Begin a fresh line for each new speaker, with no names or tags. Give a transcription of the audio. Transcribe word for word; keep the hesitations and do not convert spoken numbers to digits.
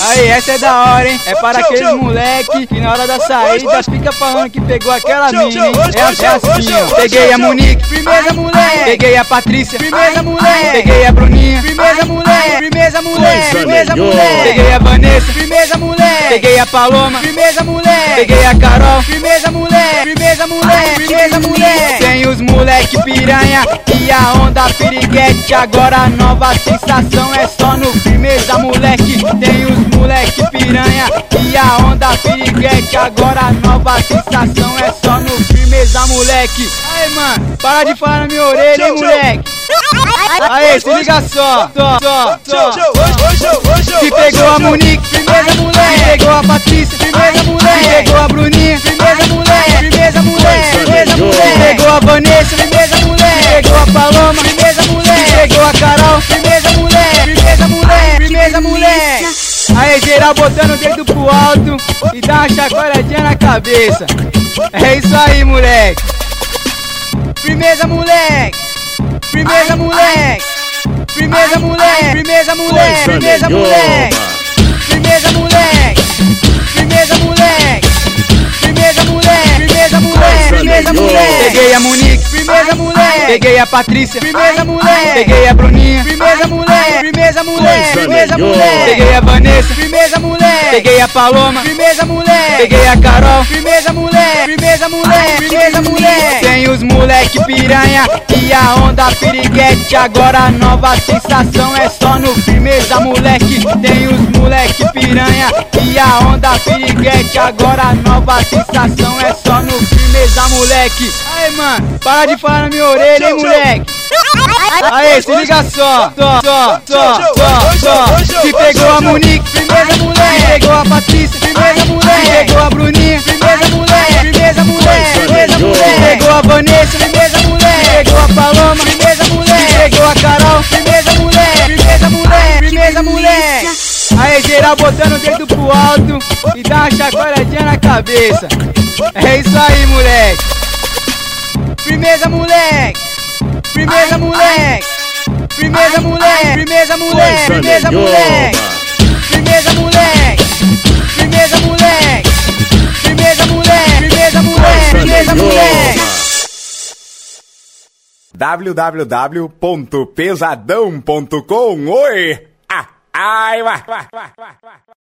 Aí, essa é da hora, hein? É para aqueles moleque que na hora da saída fica falando que pegou aquela mina, hein? É, é assim, ó. Peguei a Monique, firmeza moleque. Peguei a Patrícia, firmeza moleque. Peguei a Bruninha, firmeza moleque. Firmeza moleque, firmeza moleque. Peguei a Vanessa, firmeza moleque. Peguei a Paloma, firmeza moleque. Peguei a Carol, firmeza moleque. Firmeza moleque, firmeza moleque. Tem os moleque piranha e a onda piriguete. Agora a nova sensação é só no firmeza moleque. Tem os moleque piranha e a onda piriguete. Agora a nova sensação é só no firmeza moleque. Aí, mano, para de falar na minha orelha, hein, moleque. Aí, se liga só, só, só, só. Se pegou a Monique, firmeza moleque. Se pegou a Patrícia, firmeza moleque. Se pegou a Bruninha, firmeza moleque. Firmeza moleque, firmeza moleque. Se pegou a Vanessa, firmeza moleque. Se pegou a Paloma, firmeza moleque. Se pegou a Carol, firmeza moleque. Firmeza moleque, firmeza moleque. Aí, geral botando o dedo pro alto e dá uma chacoalhadinha na cabeça. É isso aí, moleque. Firmeza moleque. Firmeza moleque. Firmeza moleque. Firmeza moleque. Firmeza moleque. Firmeza moleque. Firmeza moleque. Firmeza moleque. Firmeza moleque. Firmeza moleque. Peguei a Monique, firmeza moleque. Peguei a Patrícia, firmeza moleque. Peguei a Bruninha, firmeza moleque. Firmeza moleque. Firmeza moleque. Peguei a Vanessa, firmeza moleque. Peguei a Paloma, firmeza moleque. Peguei a Carol, firmeza moleque. Firmeza moleque. Firmeza moleque. Tem os moleque piranha e a onda piriguete. Agora a nova sensação é só no firmeza moleque. Tem os moleque piranha e a onda piriguete. Agora a nova sensação é só no firmeza moleque. Aí, mano, para de falar na minha orelha, hein, moleque. Aí, se liga só, só, só, só, só, só. Se pegou a Monique, firmeza moleque. Se pegou a Patrícia, firmeza moleque. Se pegou a Bruninha, firmeza moleque. Firmeza moleque, firmeza moleque. Se pegou a Vanessa, firmeza moleque. Se pegou a Paloma, firmeza moleque. Se pegou a Carol, firmeza moleque. Firmeza moleque, firmeza moleque. Aí, geral botando o dedo pro alto e dá uma chacoalhadinha na cabeça. É isso aí, moleque. Firmeza moleque. Firmeza moleque. Firmeza moleque. Firmeza moleque. Firmeza moleque. Firmeza moleque. Firmeza moleque. Firmeza moleque. Firmeza moleque. Firmeza moleque.
w w w ponto pesadão ponto com. Oi! Ah, ai, vai, vai, vai, vai.